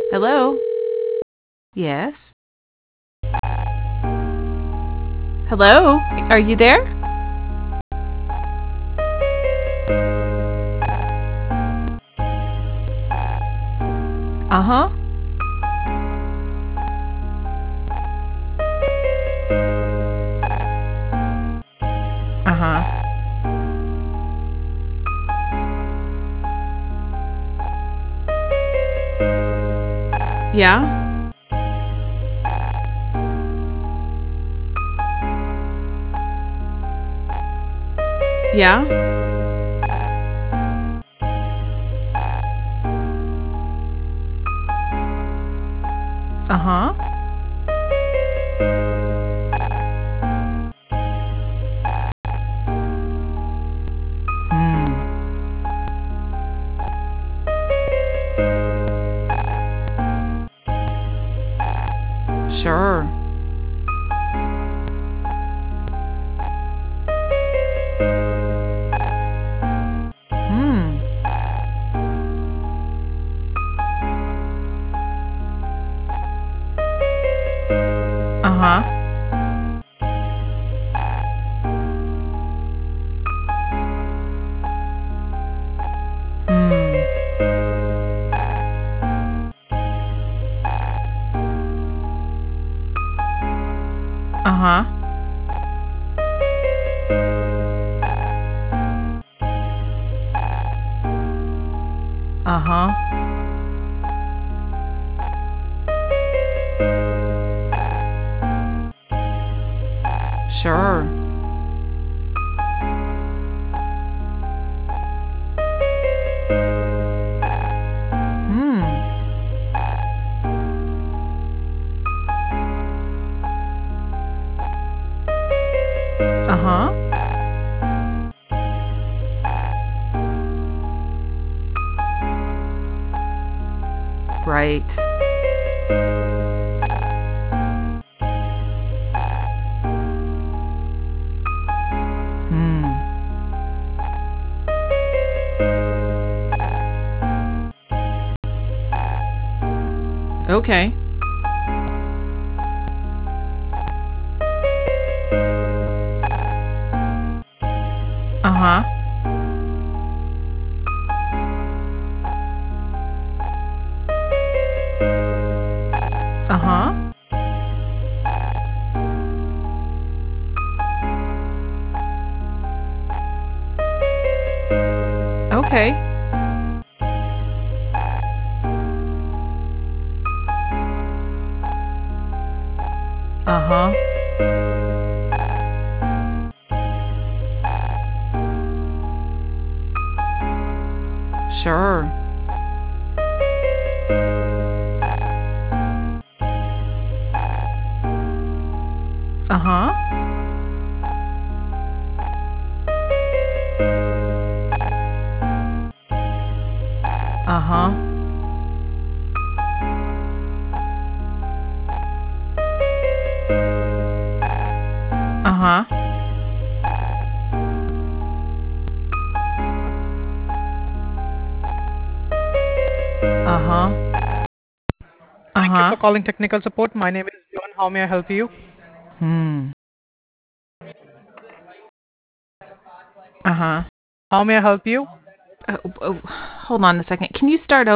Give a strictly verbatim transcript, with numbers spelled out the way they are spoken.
Hello? Yes? Hello? Are you there? Uh-huh. Uh-huh. Yeah? Yeah? Uh-huh. Hmm. Sure. Hmm. Uh-huh. Hmm. Uh-huh. Uh-huh. Sure. Hmm. Uh-huh. Right. Hmm. Okay. Uh-huh. Uh-huh. Okay. Uh-huh. Sure. Uh-huh. Uh-huh. Uh-huh. Uh-huh. Thank you for Uh-huh. calling technical support. My name is John. How may I help you? Hmm. Uh-huh. How may I help you? Oh, oh, hold on a second. Can you start